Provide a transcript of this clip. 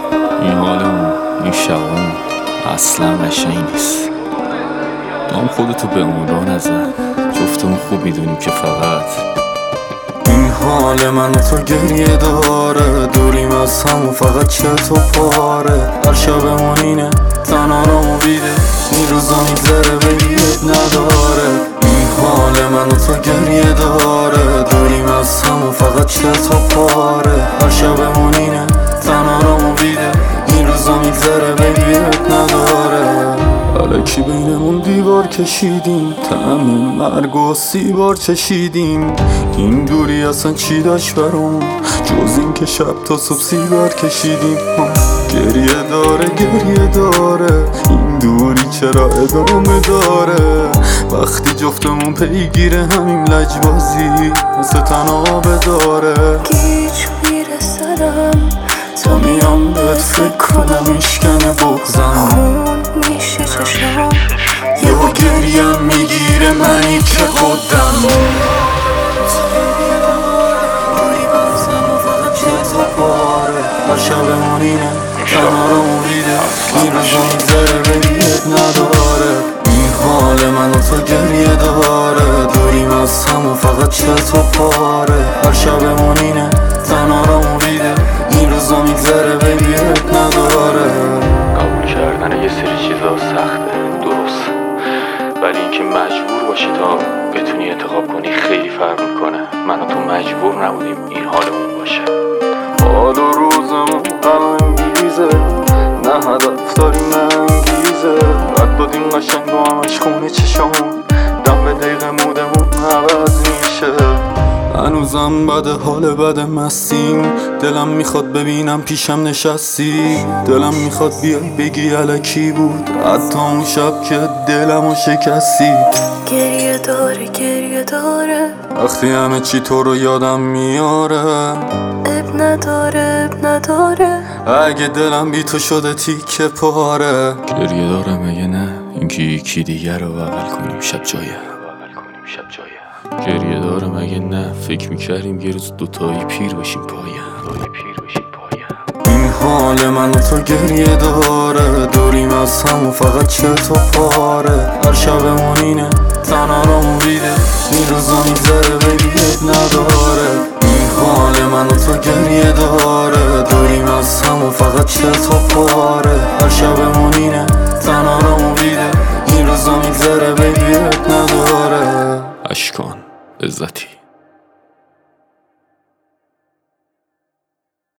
این حالمون، این شبمون اصلا قشنگ نیست. نام خودتو به اون راه نزن، جفتمون خوب میدونیم که فقط این حال من و تو گریه داره، دوریم از همون فقط چت و پاره. هر شبمون اینه تنها رامو بیده، این روزا میگذره بگیت نداره. این حال من و تو گریه داره، دوریم از همون فقط چت و پاره. هر شبمون اینه تنها رامو بیده، این روزا میگذره بگیت نداره. الکی بینمون دیوار کشیدیم، طعم مرگ و سیبار چشیدیم. این دوری اصلا چی داشت برامون جز این که شب تا صبح سیگار کشیدیم. گریه داره این دوری چرا ادامه داره؟ وقتی جفتمون پیگیر همین لجبازی مثل تنابه داره. گیج میره سرم تا میام بهت فکر کنم میشکنه بغزم، خون میشه چشم یهو گریم میگیره منی که خودم. هر شبمون اینه تنها رو میده، این روزا میگذره بگیت نداره. این حال من و تو گریه داره، دوریم از همون فقط چت و پاره. هر شبمون اینه تنها رو میده، این روزا میگذره بگیت نداره. قبول کردن یه سری چیزا سخته، درست، ولی اینکه مجبور باشی تا بتونی انتخاب کنی خیلی فرق میکنه. من و تو مجبور نبودیم این حالمون باشه. حال و روزمون غم انگیزه، نه هدف داریم نه انگیزه. رد دادیم قشنگ با همش خونه چشامون، دم به دقیقه مودمون عوض میشه. هنوزم بده حال بده مستیم، دلم میخواد ببینم پیشم نشستی. دلم میخواد بیای بگی الکی بود، حتی اون شب که دلمو شکستی. گریه داره وقتی همه چی تو رو یادم میاره. اب نداره اگه دلم بی تو شده تیکه پاره. گریه داره مگه نه اینکه یکی دیگر رو بغل کنیم شب جایه. گریه داره مگه نه فکر میکردیم یه روز دوتایی پیر بشیم پایم. این حال من و تو گریه داره، دوریم از همون فقط چت و پاره. هر شبمون اینه تنها رامو بیده، این روزا میگذره بگیت نداره.